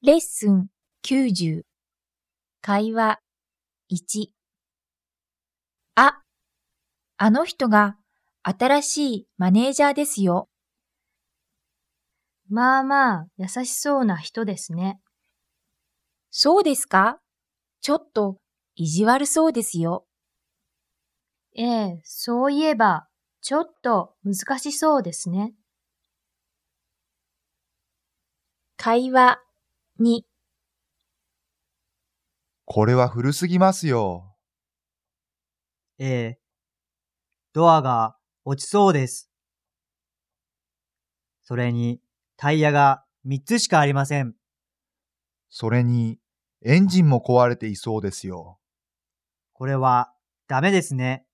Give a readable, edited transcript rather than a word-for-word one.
レッスン90会話1あの人が新しいマネージャーですよ。 まあまあ優しそうな人ですね。 そうですか？ちょっと意地悪そうですよ。 ええ、そういえばちょっと難しそうですね。 会話2 これは古すぎますよ。 ええ、ドアが落ちそうです。それにタイヤが3つしかありません。 それに、エンジンも壊れていそうですよ。 これはダメですね。